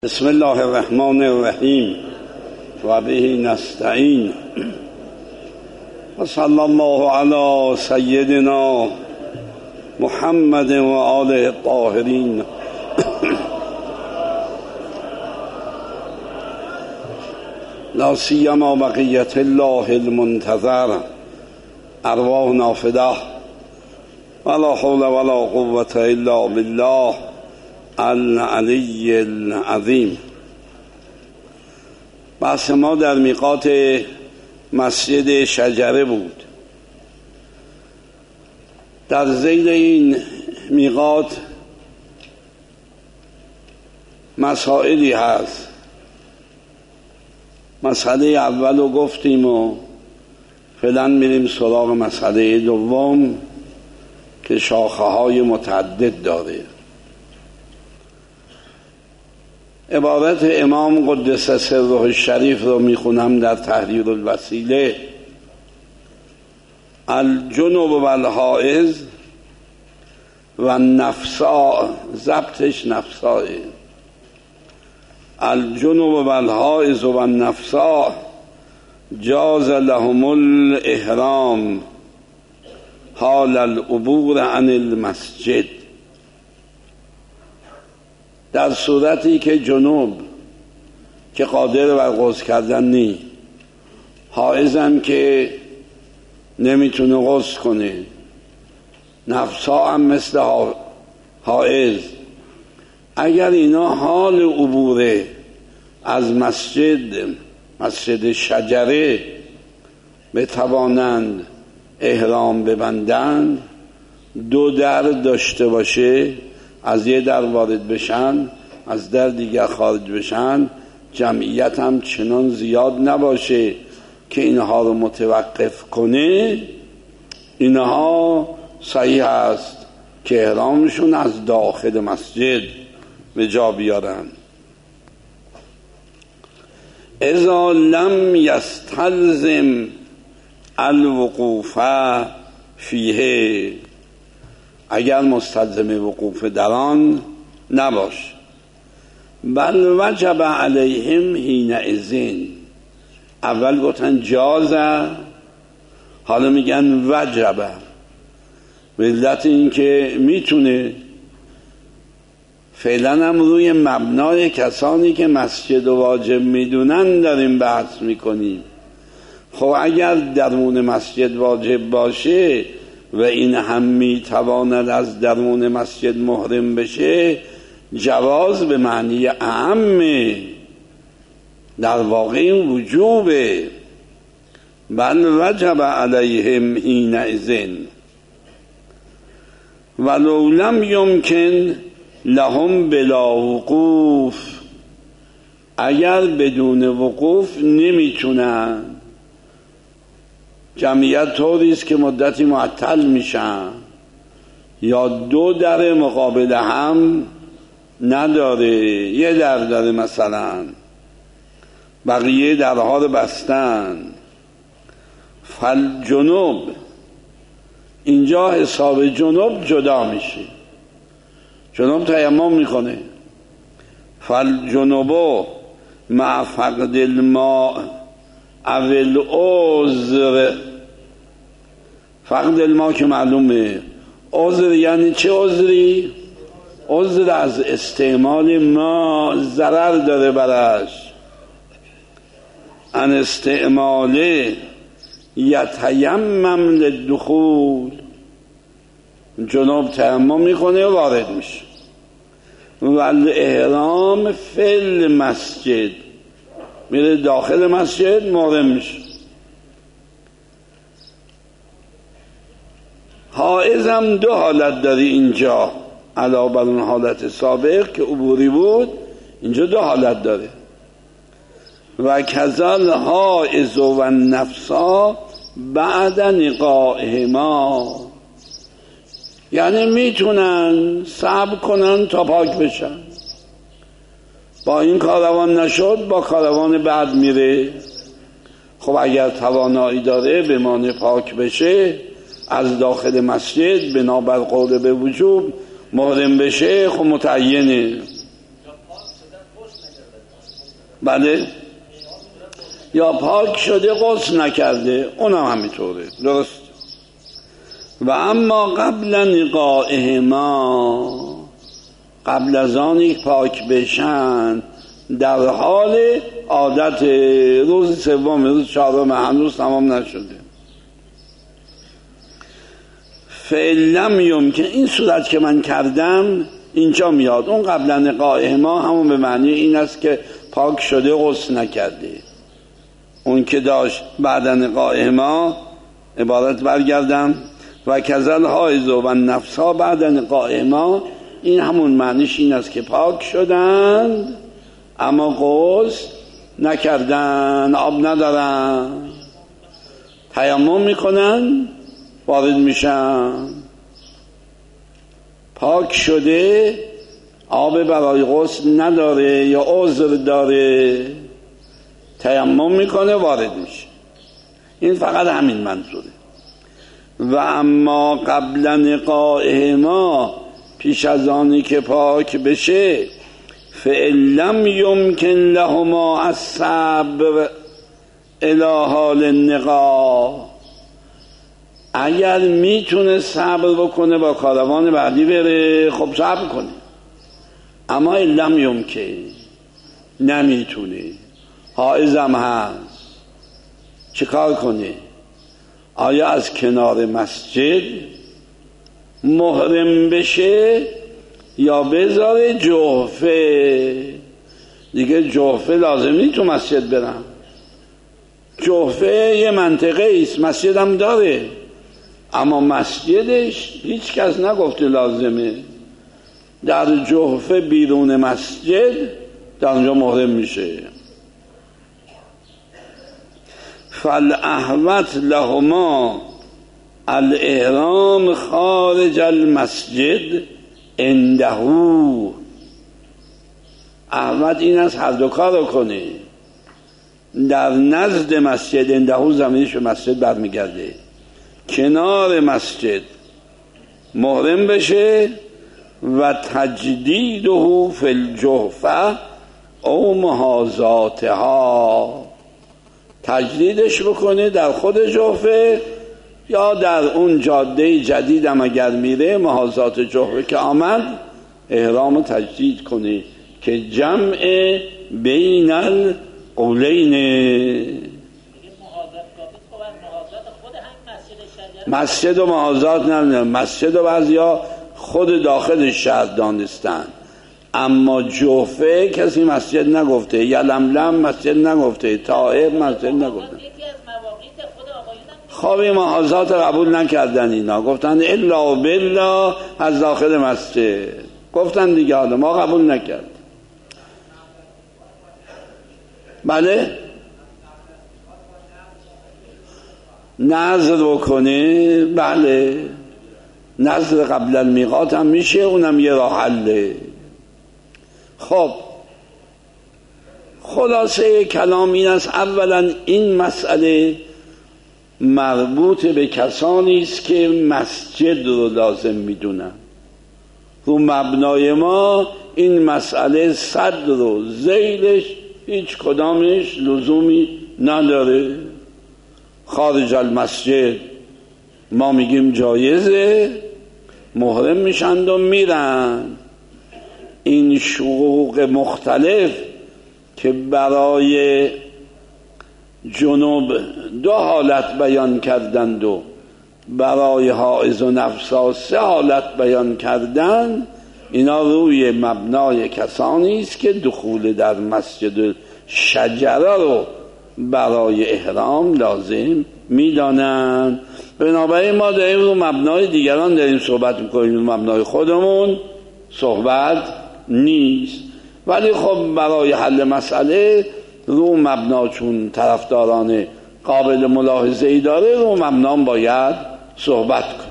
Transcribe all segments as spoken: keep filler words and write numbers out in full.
بسم الله الرحمن الرحیم و به نستعین و صلی الله علی سیدنا محمد و آله الطاهرین. لا سیما بقیت الله المنتظر ارواحنا فداه ولا حول ولا قوة الا بالله العلی العظیم. بحث ما در میقات مسجد شجره بود. در ذیل این میقات مسائلی هست. مسئله اول رو گفتیم و فعلا میریم سراغ مسئله دوم که شاخه های متعدد داره. عبارت امام قدس سره الشریف رو میخونم در تحریر الوسیله: الجنوب و الحائض و نفسا، ضبطش نفساه، الجنوب و الحائض و نفسا جاز لهم الاحرام حال العبور عن المسجد. در صورتی که جنوب که قادر بر غسل کردن نی، حائضم که نمیتونه غسل کنه، نفسا هم مثل حائض، اگر اینا حال عبور از مسجد مسجد شجره بتوانند احرام ببندند، دو در داشته باشه، از یه در وارد بشن، از در دیگر خارج بشن، جمعیت هم چنان زیاد نباشه که اینها رو متوقف کنه، اینها صحیح است که احرامشون از داخل مسجد به جا بیارن. اذا لم یستلزم الوقوف فیه، اگر مستلزم وقوف در آن نباش. بل وجب علیهم حینئذ، اول گفتن جازه، حالا میگن وجبه، به علت این که میتونه. فعلا هم روی مبنای کسانی که مسجد و واجب میدونن داریم بحث میکنیم. خب اگر درون مسجد واجب باشه و این هم میتواند از درون مسجد محرم بشه، جواز به معنی اعم، در واقع این وجوبه. بل وجب علیهم حینئذ ولو لم یمکن لهم بلا وقوف، اگر بدون وقوف نمیتونن، جمعیت طوریست که مدتی معطل میشن یا دو در مقابل هم نداره، یه در داره مثلا، بقیه درها رو بستن، فالجنوب، اینجا حساب جنوب جدا میشه، جنوب تیمم میکنه. فالجنوب مع فقد الماء اول عذر، فقد الماء که معلومه، عذر یعنی چه عذری؟ عذر از استعمال ما ضرر داره برش، ان استعمال یتیمم للدخول، جنوب تیمم میکنه و وارد میشه. والاحرام فی المسجد، میره داخل مسجد محرم میشه. حائض هم دو حالت داری اینجا، علاوه بر اون حالت سابق که عبوری بود، اینجا دو حالت داره. و کذل حائض و نفسا بعد نقائهما، یعنی میتونن صبر کنن تا پاک بشن، با این کاروان نشد با کاروان بعد میره. خب اگر توانایی داره بمانه پاک بشه، از داخل مسجد بنابر قول به وجوب محرم بشه، خب متعینه. بله، یا پاک شده غسل نکرده، اونم همینطوره، درست. و اما قبل نقائهما، قبل از آن که پاک بشن، در حال عادت روز سوم روز چهارم هنوز تمام نشده، فعلم یمکن، این صورت که من کردم اینجا میاد. اون قبل نقائهما همون به معنی این است که پاک شده غسل نکرده. اون که داشت بعد نقائهما عبارت برگردم و کذل حائض و نفس ها بعد نقائهما، این همون معنیش این است که پاک شدند اما غسل نکردن، آب ندارن، تیمم میکنن وارد میشن. پاک شده آب برای غسل نداره یا عذر داره، تیمم میکنه وارد میشه. این فقط همین منظوره. و اما قبل نقائهما، پیش از آنی که پاک بشه، فعلم یمکن لهما الصبر الی حال النقا، اگر میتونه صبر بکنه با کاروان بعدی بره، خب صبر کنه. اما علم یمکن، نمیتونه، حائزم هست، چه کار کنه؟ آیا از کنار مسجد محرم بشه یا بذاره جحفه؟ دیگه جحفه لازم نیست تو مسجد برم، جحفه یه منطقه ایست، مسجد هم داره، اما مسجدش هیچ کس نگفته لازمه. در جحفه بیرون مسجد در اونجا محرم میشه. فالاحوط لهما الاحرام خارج المسجد عنده، احوط این است هر دو کار رو کنه. در نزد مسجد، عنده زمینش به مسجد برمیگرده، کنار مسجد محرم بشه و تجدیده فی الجحفه او محاذاتها، تجدیدش بکنه در خود جحفه یا در اون جاده جدید هم اگر میره، محاذات جحفه که آمد احرام تجدید کنه که جمع بین القولین. مسجد و محاذات نمیدونم، مسجد و بعضیا خود داخل شهر دانستن، اما جحفه کسی مسجد نگفته، یلملم مسجد نگفته، طائف مسجد نگفته. خوابی محاذات قبول نکردن اینا، گفتن الا بالله از داخل مسجد گفتن دیگه، حالا ما قبول نکرد. بله نظر بکنه، بله نظر قبل المیقات هم میشه، اونم یه راه حله. خب خلاصه کلام این است، اولا این مسئله مربوط به کسانی است که مسجد رو لازم میدونن. رو مبنای ما این مسئله صدر رو ذیلش هیچ کدامش لزومی نداره. خارج المسجد ما میگیم جایزه، محرم میشند و میرن. این شقوق مختلف که برای جنوب دو حالت بیان کردند و برای حائض و نفسا سه حالت بیان کردند، اینا روی مبنای کسانی است که دخول در مسجد شجره رو برای احرام لازم میدانند. بنابراین ما داریم رو مبنای دیگران داریم صحبت میکنیم، رو مبنای خودمون صحبت نیست. ولی خب برای حل مسئله رو مبنا چون طرفداران قابل ملاحظه ای داره، رو مبنا باید صحبت کن.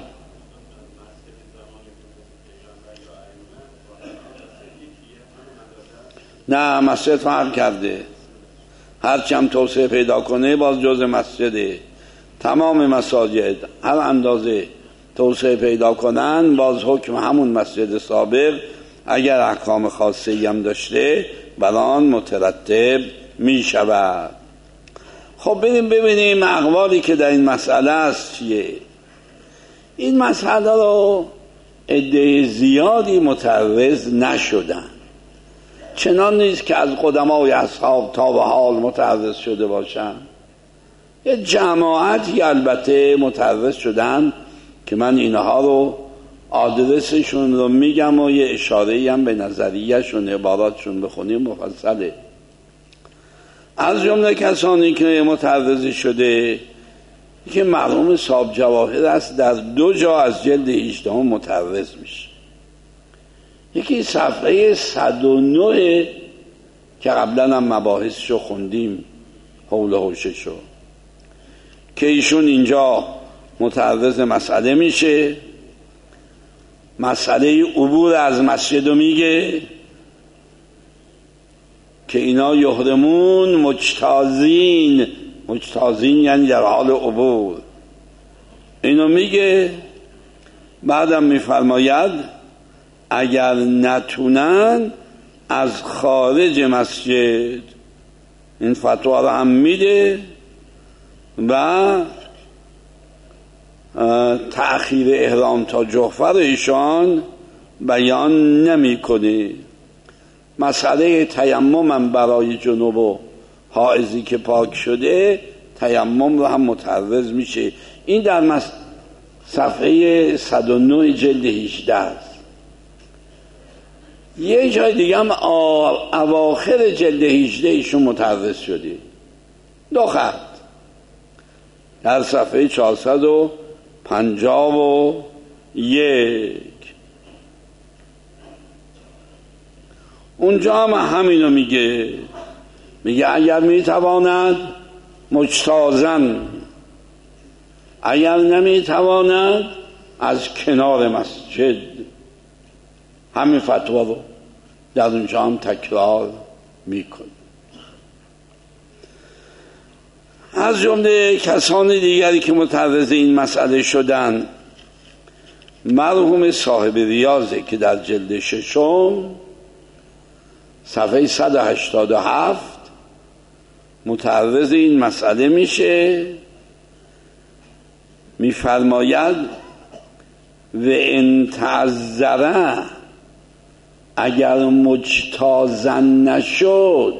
نه مسجد فرق کرده، هرچی هم توسعه پیدا کنه باز جز مسجده. تمام مساجد هر اندازه توسعه پیدا کنن باز حکم همون مسجد سابق، اگر احکام خاصی هم داشته بر آن مترتب می شود. خب بریم ببینیم اقوالی که در این مسئله است چیه. این مسئله رو عده زیادی متعرض نشدن، چنان نیست که از قدمای اصحاب تا به حال متعرض شده باشن. یه جماعتی البته متعرض شدن که من اینها رو آدرسشون رو میگم و یه اشاره‌ای هم به نظریه‌شون عباراتشون بخونیم مفصله. از جمله کسانی که متعرض شده که مرحوم صاحب جواهر است، در دو جا از جلد هجده متعرض میشه. یکی صفحه صد و نه که قبلا هم مباحثشو خوندیم حول حوششو، که ایشون اینجا متعرض مسئله میشه، مسئله عبور از مسجد رو میگه که اینا یحرمون مجتازین، مجتازین یعنی در حال عبور، اینو میگه. بعدم میفرماید اگر نتونن از خارج مسجد، این فتوا رو هم میده و تأخیر احرام تا جحفه رو ایشان بیان نمیکنه. مسئله تیمم هم برای جنوب و حائضی که پاک شده تیمم رو هم متعرض میشه. این در مس... صفحه صد و نه جلد هجده است. یه جای دیگه هم اواخر جلد هجده ایشون متعرض شده، دو خط در صفحه چهارصد و پنجاه و یک. اونجا هم همینو میگه، میگه اگر میتواند مجتازن، اگر نمیتواند از کنار مسجد. همین فتوا رو در اونجا هم تکرار میکنه. از جمله کسان دیگری که متعرض این مسئله شدن مرحوم صاحب ریاضه که در جلد ششم صفحه صد و هشتاد و هفت متعرض این مسئله میشه. میفرماید و ان تعذره، اگر مجتازن نشد،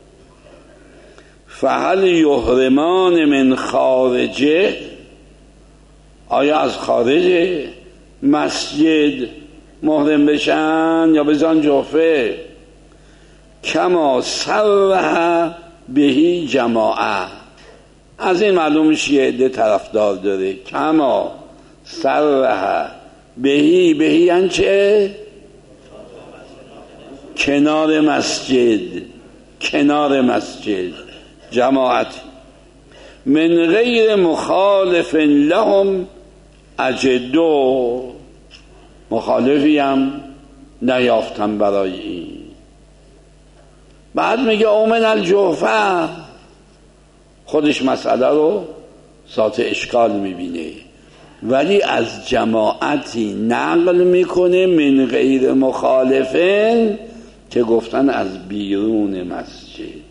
فهل یحرمان من خارجه، آیا از خارج مسجد محرم بشن یا بزن جحفه؟ کما صرح بهی جماعه، از این معلوم شیعه عده طرفدار داره. کما صرح بهی، بهی یعنی چه؟ کنار مسجد، کنار مسجد جماعت من غیر مخالف لهم اجدو، مخالفی هم نیافتم برای این. بعد میگه اومن الجحفه، خودش مسئله رو ذات اشکال میبینه، ولی از جماعتی نقل میکنه من غیر مخالفین که گفتن از بیرون مسجد.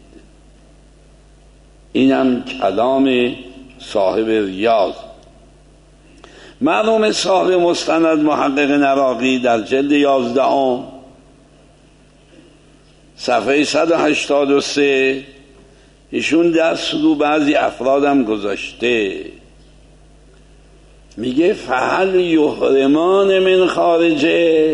اینم کلام صاحب ریاض. مرحوم صاحب مستند محقق نراقی در جلد یازدهم صفحه صد و هشتاد و سه ایشون دست رو بعضی افرادم گذاشته، میگه فهل یحرمان من خارجه،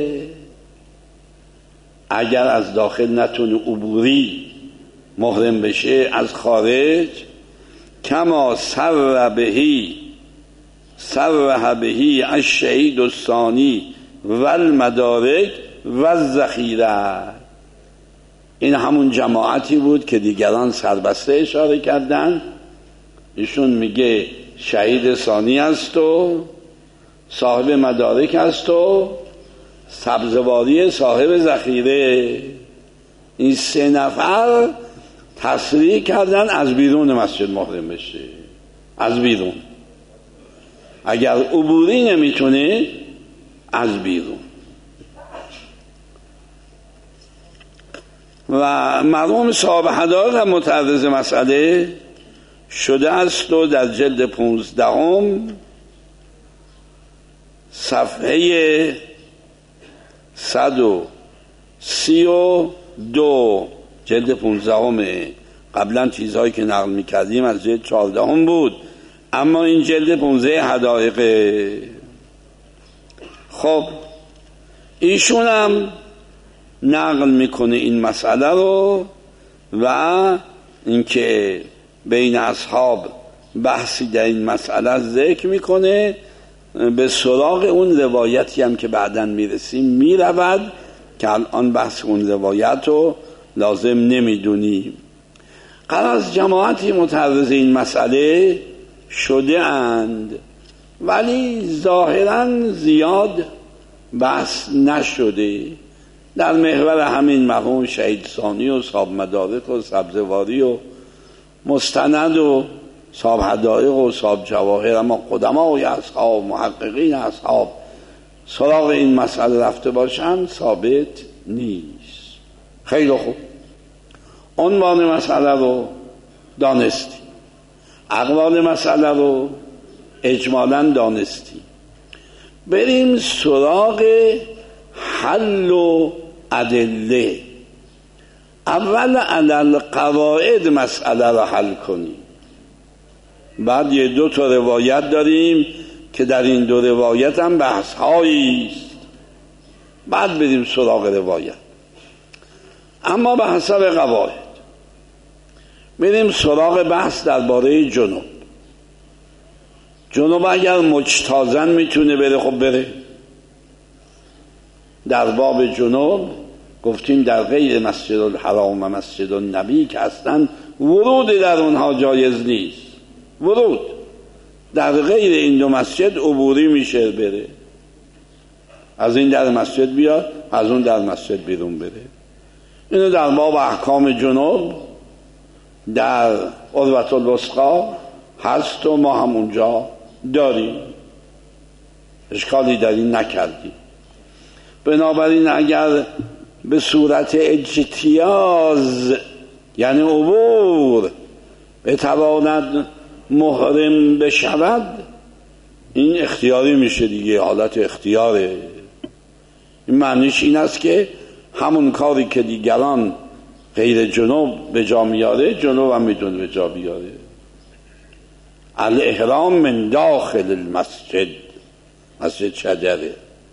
اگر از داخل نتونه عبوری محرم بشه، از خارج کما سر بهی سرح بهی الشهید الثانی والمدارک والذخیره. این همون جماعتی بود که دیگران سربسته اشاره کردن. ایشون میگه شهید ثانی است و صاحب مدارک است و سبزواری صاحب ذخیره. این سه نفر تصریح کردن از بیرون مسجد محرم بشه، از بیرون، اگر عبوری نمیتونه از بیرون. و مرحوم صاحب حدائق هم متعرض مسئله شده است و در جلد پونزدهم صفحه صد و سی و دو، جلد پونزدهمه. قبلا چیزهایی که نقل میکردیم از جلد چهاردهم بود، اما این جلد پونزده حدائقه. خب ایشون هم نقل میکنه این مسئله رو و اینکه بین اصحاب بحثی در این مسئله ذکر میکنه. به سراغ اون روایتی هم که بعداً میرسیم میرود که الان بحث اون روایت رو لازم نمیدونیم. قرار جماعتی متعرض این مسئله شده اند ولی ظاهراً زیاد بحث نشده. در محور همین مرحوم شهید ثانی و صاحب مدارک و سبزواری و مستند و صاحب حدائق و صاحب جواهر، اما قدمای اصحاب محققین اصحاب سراغ این مسئله رفته باشند ثابت نیست. خیلی خوب، عنوان مسئله رو دانستی، اقوال مسئله رو اجمالاً دانستی. بریم سراغ حل و ادله. اول علل قواعد مسئله رو حل کنیم، بعد یه دو تا روایت داریم که در این دو روایت هم بحث هایی است، بعد بریم سراغ روایت. اما به حسب قواعد بریم سراغ بحث درباره جنوب. جنوب اگر مجتازن میتونه بره، خب بره. در باب جنوب گفتیم در غیر مسجد الحرام و مسجد النبی که اصلا ورود در اونها جایز نیست. ورود در غیر این دو مسجد عبوری میشه بره، از این در مسجد بیاد از اون در مسجد بیرون بره. اینو در باب احکام جنوب در عروة الوثقی هست و ما هم اونجا داریم، اشکالی در این نکردیم. بنابراین اگر به صورت اجتیاز یعنی عبور بتواند محرم بشود، این اختیاری میشه دیگه، حالت اختیاره. این معنیش این است که همون کاری که دیگران غیر جنوب به جا میاره جنوب هم میتونه به جا بیاره. الاحرام من داخل المسجد، مسجد شجره.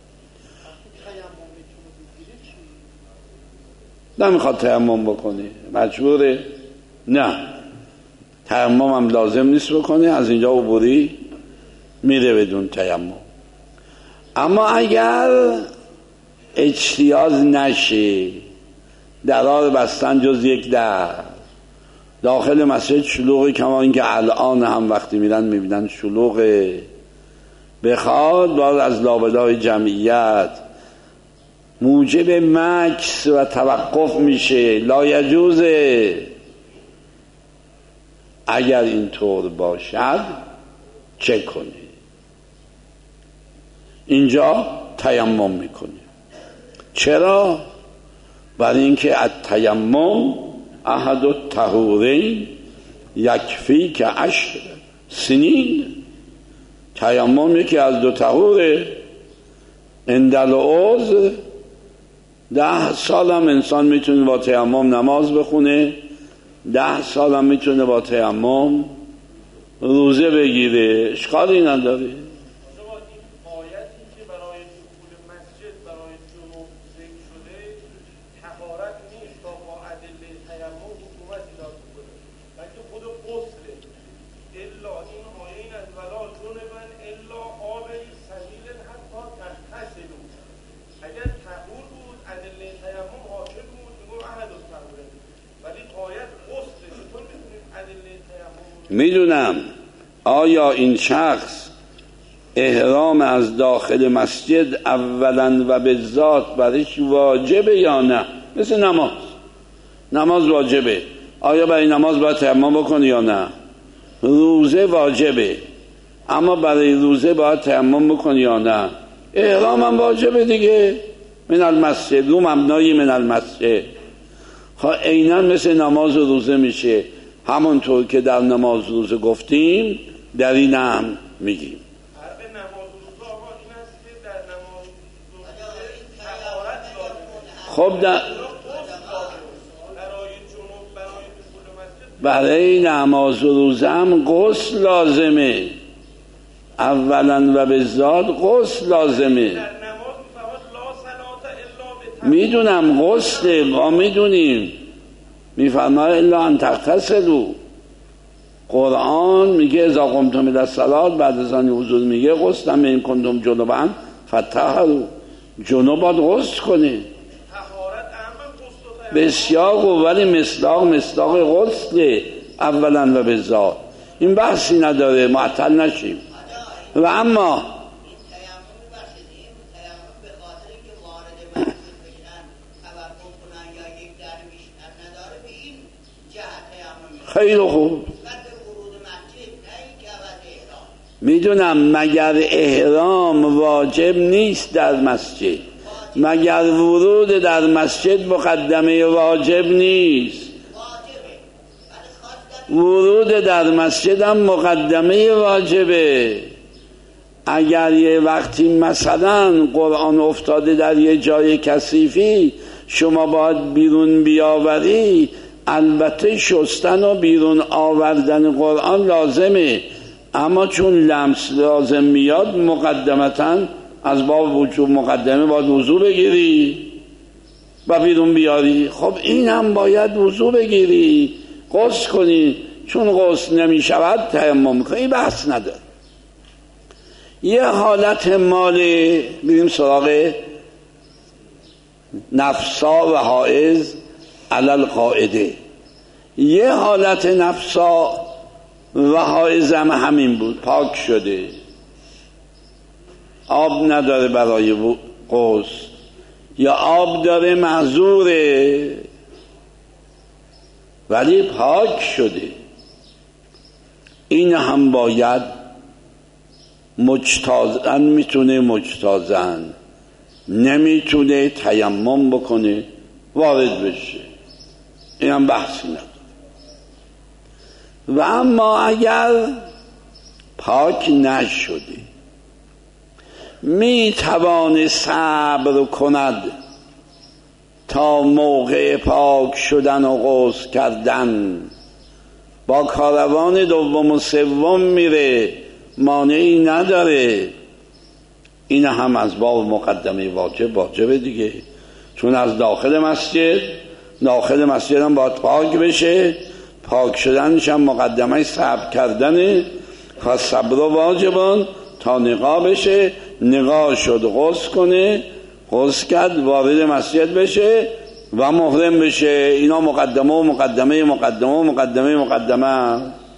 نمیخواد تیمم بکنه، مجبوره؟ نه، تیمم هم لازم نیست بکنه، از اینجا عبوری میره بدون تیمم. اما اگر اجتیاز نشه، درار بستن جز یک در، داخل مسجد شلوغی، کما اینکه الان هم وقتی میرن میبینن شلوغه، بخواد باز از لابلای جمعیت موجب مکث و توقف میشه، لا یجوزه. اگر اینطور باشد چه کنه؟ اینجا تیمم میکنه. چرا؟ برای اینکه التیمم احد الطهورین یکفی که عشر سنین. تیمم یکی از دو طهوره. اندل عذر ده سال هم انسان میتونه با تیمم نماز بخونه، ده سال هم میتونه با تیمم روزه بگیره، اشکالی نداره. میدونم آیا این شخص احرام از داخل مسجد اولا و به ذات برش واجبه یا نه؟ مثل نماز، نماز واجبه، آیا برای نماز باید تیمم بکنه یا نه؟ روزه واجبه، اما برای روزه باید تیمم بکنه یا نه؟ احرام هم واجبه دیگه، من المسجد، رو مبنای من المسجد. عیناً مثل نماز و روزه میشه، همونطور که در نماز و روزه گفتیم در این هم میگیم. خب در برای نماز و روزه هم غسل لازمه، اولا و به ذات غسل لازمه. میدونم غسل، ما میدونیم، میفرماید الا ان تغتسلوا. قرآن میگه اذا قمتم الی الصلاة، بعد از آن حضور میگه غسل من کنتم جنبا فطهروا. جنوب باید غسل کنه. بسیار خوب، ولی مصداق مصداق غسل اولا و به ذات، این بحثی نداره، معطل نشیم. و اما خیلی خوب میدونم، مگر احرام واجب نیست در مسجد؟ مگر ورود در مسجد مقدمه واجب نیست؟ ورود در مسجد هم مقدمه واجبه. اگر یه وقتی مثلا قرآن افتاده در یه جای کثیفی، شما باید بیرون بیاوری، البته شستن و بیرون آوردن قرآن لازمه، اما چون لمس لازم میاد مقدمتاً از باب وجوب مقدمه باید وضو بگیری و بیرون بیاری. خب این هم باید وضو بگیری، غسل کنی، چون غسل نمی شود تیمم کنی، بحث نداره. یه حالت مالی، بریم سراغ نفسا و حائز علی القاعده. یه حالت نفسا و حائز هم همین بود، پاک شده، آب نداره برای غسل، یا آب داره معذوره ولی پاک شده، این هم باید مجتازن، میتونه مجتازن، نمیتونه تیمم بکنه وارد بشه، این هم بحثی نداره. و اما اگر پاک نشده می توانه صبر کند تا موقع پاک شدن و غسل کردن، با کاروان دوم و سوم میره، مانعی نداره، این هم از باب مقدمه واجب واجبه دیگه، چون از داخل مسجد، داخل مسجد هم باید پاک بشه، پاک شدنش هم مقدمه صبر کردنه، پس صبر واجبان تا نقا بشه، نقا شد غسل کنه، غسل کرد وارد مسجد بشه و محرم بشه. اینا مقدمه و مقدمه مقدمه و مقدمه مقدمه.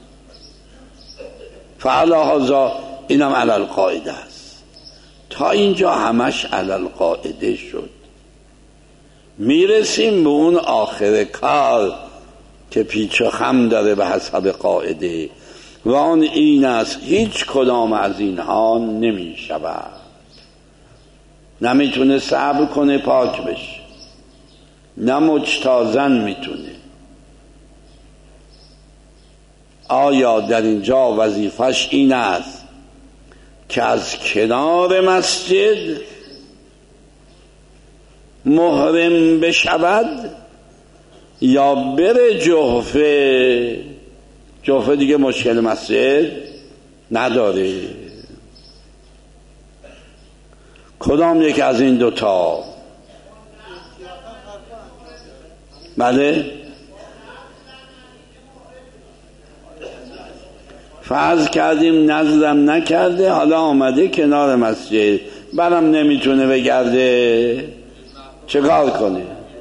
فعلا هذا اینم علی القاعده است. تا اینجا همش علی القاعده شد. میرسیم به اون آخر کار که پیچ و خم داره به حسب قاعده، و آن این است هیچ کدام از اینها نمی شود، نمیتونه صبر کنه پاک بشه، نه مجتازن میتونه. آیا در اینجا وظیفش این است که از کنار مسجد محرم بشود یا بره جحفه؟ جحفه دیگه مشکل مسجد نداره. کدام یک از این دوتا؟ بله، فرض کردیم نظرم نکرده، حالا آمده کنار مسجد، برم نمیتونه بگرده، چه کار کنه؟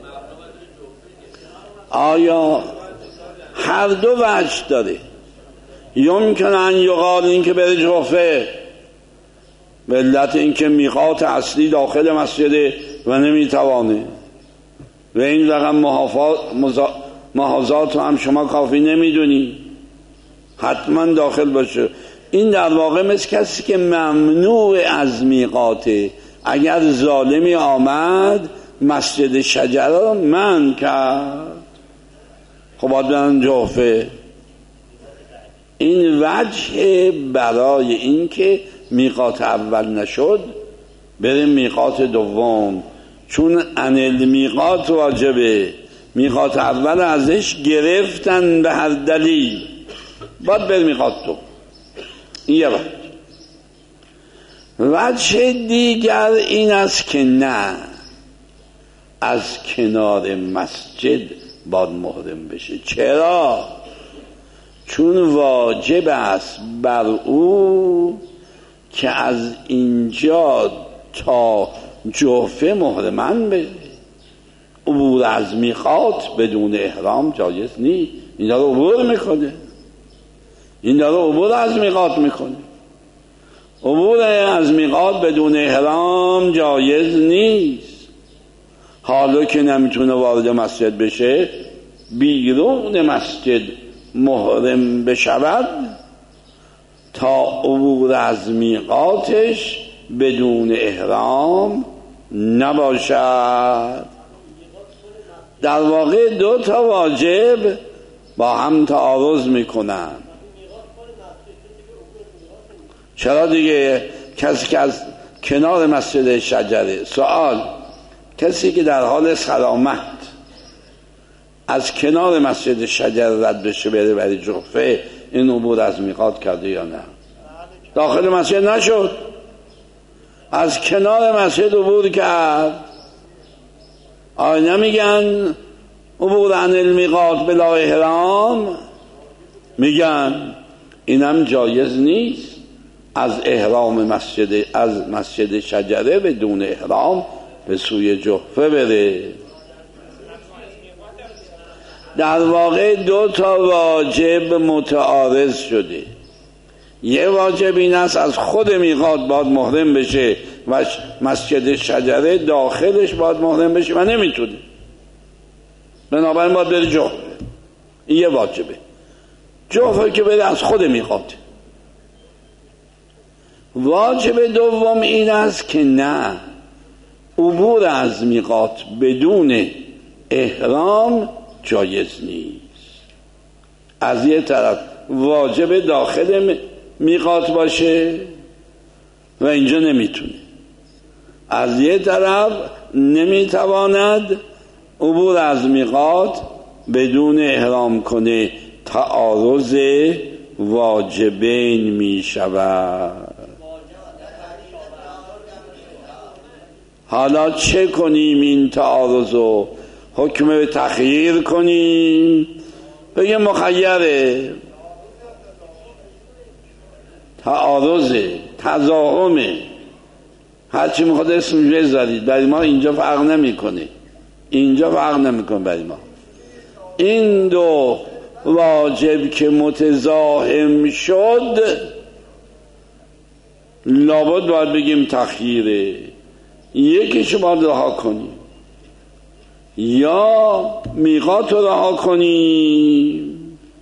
آیا هر دو وجه داره؟ یمکن ان یقال این که بره جحفه به علت این که میقات اصلی داخل مسجده و نمیتوانه، و این رقم محاذات هم شما کافی نمیدونی، حتما داخل باشه. این در واقع مثل کسی که ممنوع از میقاته، اگر ظالمی آمد مسجد شجره رو منع کرد، خب باید برن جحفه. این وجه برای این که میقات اول نشد بریم میقات دوم، چون انل میقات واجبه، میقات اول ازش گرفتن به هر دلیل، باید بریم میقات دوم. این یه وجه. وجه دیگر این است که نه، از کنار مسجد باید محرم بشه. چرا؟ چون واجب است بر او که از اینجا تا جحفه محرمن بشه. عبور از میقات بدون احرام جایز نیست. این داره عبور میکنه، این داره عبور از میقات میکنه. عبور از میقات بدون احرام جایز نیست. حالا که نمیتونه وارد مسجد بشه، بیرون مسجد محرم بشود تا عبور از میقاتش بدون احرام نباشد. در واقع دو تا واجب با هم تعارض میکنن. چرا دیگه؟ کسی که از کنار مسجد شجره، سوال، کسی که در حال سلامت از کنار مسجد شجره رد بشه بره برای جحفه، این عبور از میقات کرده یا نه؟ داخل مسجد نشد، از کنار مسجد عبور کرد. آیا نمیگن عبور عن المیقات بلا احرام؟ میگن اینم جایز نیست از احرام مسجد، از مسجد شجره بدون احرام به سوی جحفه بره. در واقع دو تا واجب متعارض شده. یه واجب این است از خود میقات باید محرم بشه و مسجد شجره داخلش باید محرم بشه و نمیتونه، بنابراین باید بره جحفه. این یه واجبه. جحفه که بره از خود میقات. واجب دوم این است که نه، عبور از میقات بدون احرام جایز نیست. از یه طرف واجب داخل میقات باشه و اینجا نمیتونه، از یه طرف نمیتواند عبور از میقات بدون احرام کنه. تعارض واجبین میشود. حالا چه کنیم؟ این تعارض رو حکم به تخییر کنیم، بگه مخیره، تعارضه، تضاهمه، هرچی میخواد اسم بذارید، برای ما اینجا فرق نمیکنه، اینجا فرق نمیکنه برای ما. این دو واجب که متزاحم شد لابد باید بگیم تخییره. یکیشو باید رها کنیم، یا میقات رو رها کنیم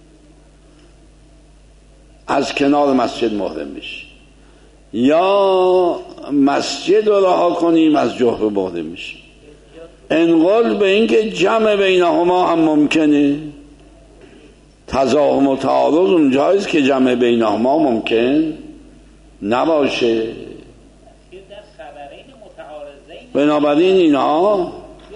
از کنار مسجد محرم بشیم، یا مسجد رو رها کنیم از جحفه محرم بشیم. انقل به این که جمع بینهما هم ممکنه. تضاهم و تعارض اونجاییست که جمع بینهما ممکن نباشه. بنابراین اینا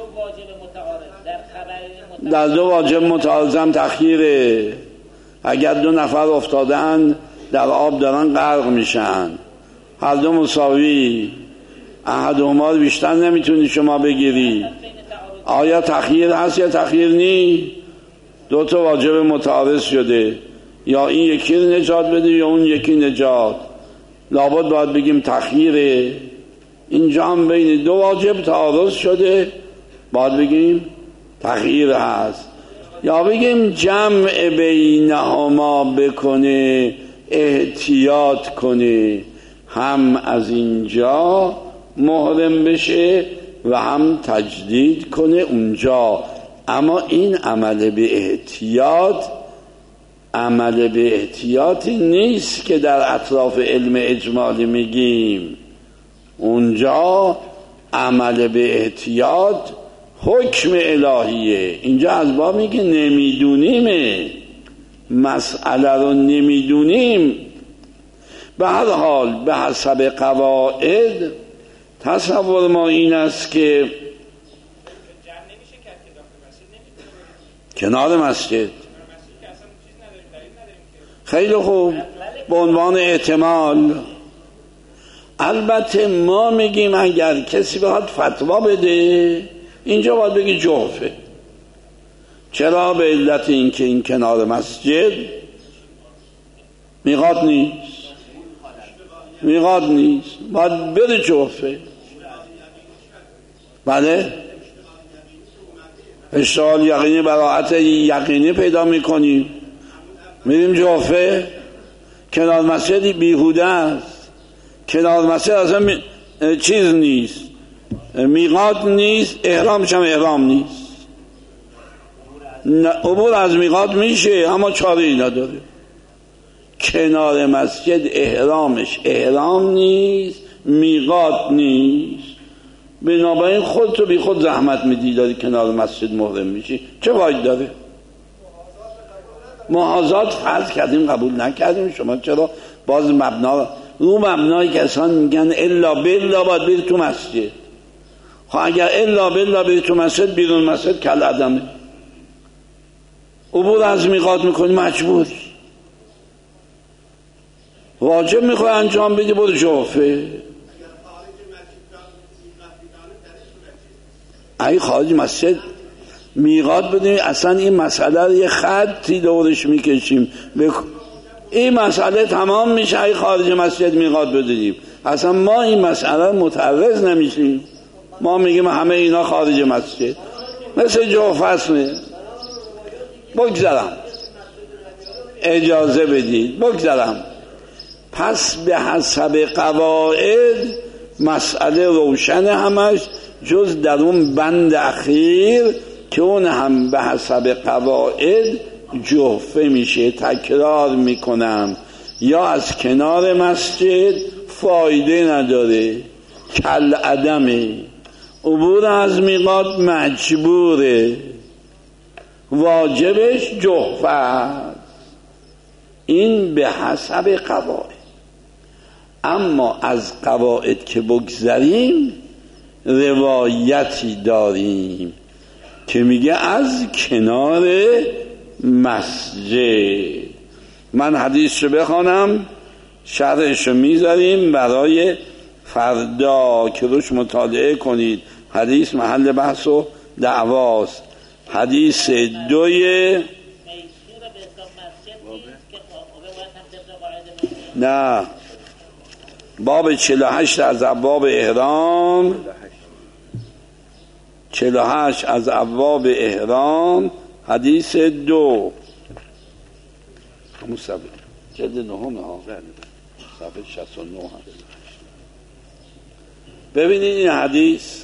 در دو واجب متعارض تخییره. اگر دو نفر افتادن در آب دارن غرق میشن، هر دو مساوی، احدهما رو بیشتر نمیتونی شما بگیری، آیا تخییر هست یا تخییر نی؟ دو تا واجب متعارض شده، یا این یکی رو نجات بده یا اون یکی نجات. لابد باید بگیم تخییره. اینجا هم بین دو واجب تعارض شده، باید بگیم تخییر هست. یا بگیم جمع بینهما بکنه، احتیاط کنه، هم از اینجا محرم بشه و هم تجدید کنه اونجا. اما این عمل به احتیاط عمل به احتیاطی نیست که در اطراف علم اجمالی میگیم. اونجا عمل به احتیاط حکم الهیه. اینجا از باب میگه نمیدونیم، مسئله رو نمیدونیم. به هر حال به حسب قواعد تصور ما این است که کنار مسجد خیلی خوب به عنوان احتمال. البته ما میگیم اگر کسی بخواد فتوا بده اینجا باید بگی جوفه. چرا؟ به علت این که این کنار مسجد میقات نیست، میقات نیست، باید بره جوفه. بله اشتغال یقینی، براعت یقینی پیدا میکنیم، میریم جوفه. کنار مسجدی بیهوده است، کنار مسجد اصلا می... چیز نیست، میقات نیست، احرامش هم احرام نیست. عبور از میقات میشه اما چاره‌ای نداره. کنار مسجد احرامش احرام نیست، میقات نیست. بنابراین خودتو بی خود زحمت میدی داری کنار مسجد محرم میشی، چه فایده داره؟ محاذات فرض کردیم قبول نکردیم، شما چرا باز مبنا رو مبنای کسان میگن الا بالله باید بری تو مسجد. خب اگر الا بالله بری تو مسجد، بیرون مسجد کل عدمه، عبور از میقات میکنی مجبوری، واجب میخوای انجام بدی، برو جوفه. اگه خارج مسجد میقات بدیم اصلا این مسئله رو یه خطی دورش میکشیم، بک... این مسئله تمام میشه اگه خارج مسجد میقات بدیم. اصلا ما این مسئله متعرض نمیشیم، ما میگیم همه اینا خارج مسجد، مثل جوف اسمه. بگذارم اجازه بدید بگذارم. پس به حسب قواعد مسئله روشن همش، جز در اون بند اخیر که اون هم به حسب قواعد جوفه میشه. تکرار میکنم، یا از کنار مسجد فایده نداره، کل عدمه، عبور از میقات مجبوره، واجبش جوفه است. این به حسب قواعد. اما از قواعد که بگذریم روایتی داریم که میگه از کنار مسجد. من حدیثشو بخوانم، شرحشو میذاریم برای فردا که روش مطالعه کنید. حدیث محل بحث و دعواست. حدیث دوی نه باب چهل و هشت از ابواب احرام، چهل و هشت از ابواب احرام، حدیث دو، همون صفحه جلد نهم ها، صفحه شصت و نه هست. ببینید این حدیث،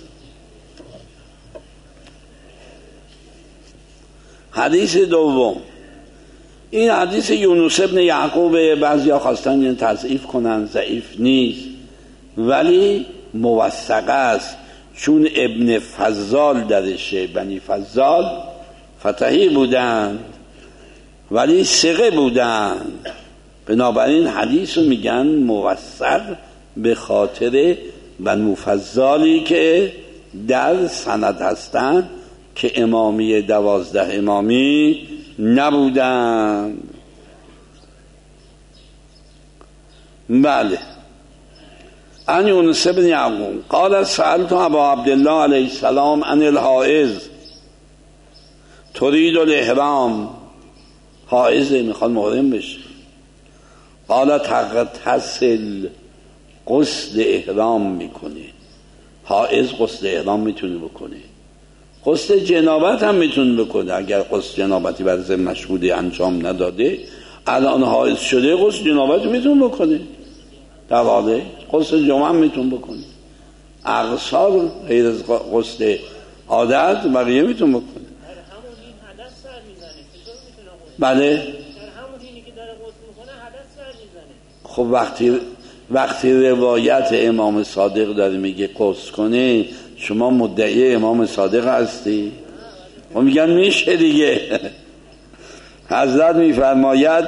حدیث دوم. این حدیث یونس ابن یعقوب، بعضی ها خواستن این تضعیف کنن، ضعیف نیست ولی موثق است، چون ابن فضال درشه. بنی فضال فتحی بودن ولی ثقه بودن، بنابراین حدیث رو میگن موثق به خاطر بنو فضالی که در سند هستن که امامی دوازده امامی نبودن. بله. ان یونس بن یعقوب قال سألت ابا عبدالله علیه السلام عن الحائض تريد الاحرام. حائض میخواد محرم بشه. قال تغتسل، غسل احرام میکنه. حائض غسل احرام میتونه بکنه، غسل جنابت هم میتونه بکنه. اگر غسل جنابتی بر ذمه‌اش بوده انجام نداده، الان حائض شده، غسل جنابت میتونه بکنه. در واقع غسل جمعه هم میتونه بکنه. اغسال غیر از غسل عادت بقیه میتونه بکنه. بله. خب وقتی وقتی روایت امام صادق داره میگه غسل کنه، شما مدعی امام صادق هستی؟ و میگن میشه دیگه. حضرت میفرماید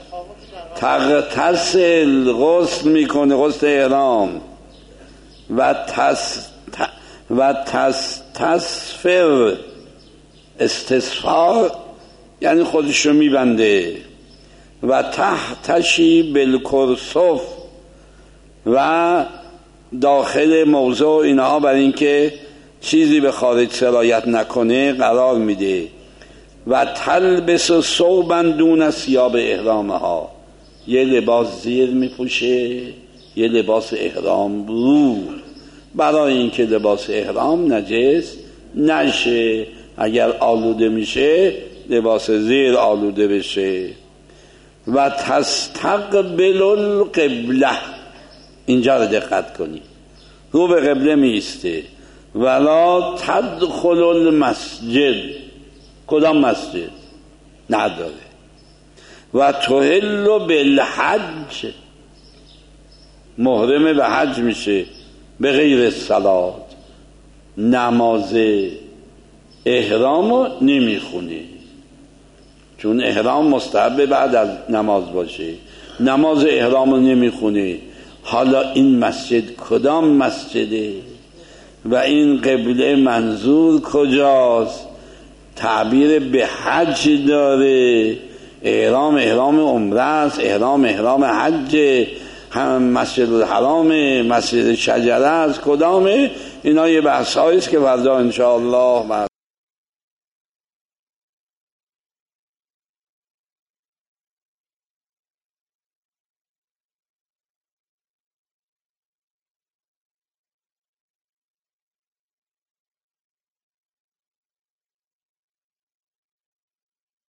تغتسل، غسل میکنه، غسل احرام، و تس و تس تصفر، استصفار یعنی خودشو میبنده، و تحتشی بالکرسف، و داخل موضوع اینها بر این که چیزی به خارج سرایت نکنه قرار میده، و تلبس ثوبا دون ثیاب احرامها، یه لباس زیر میپوشه، یه لباس احرام رو، برای اینکه لباس احرام نجس نشه، اگر آلوده میشه لباس زیر آلوده بشه. و تستقبل القبله، اینجا رو دقت کنی، رو به قبله میسته، ولا تدخل المسجد، کدام مسجد نداره، و تحل بالحج، محرم به حج میشه به غیر الصلاة، نماز احرامو نمیخونه، چون احرام مستحب بعد از نماز باشه، نماز احرامو نمیخونه. حالا این مسجد کدام مسجده و این قبله منظور کجاست؟ تعبیر به حج داره، احرام احرام عمره است، احرام احرام حج، هم مسجد الحرام، مسجد شجره است، کدامه؟ اینا یه بحث هاییست که فردا انشاءالله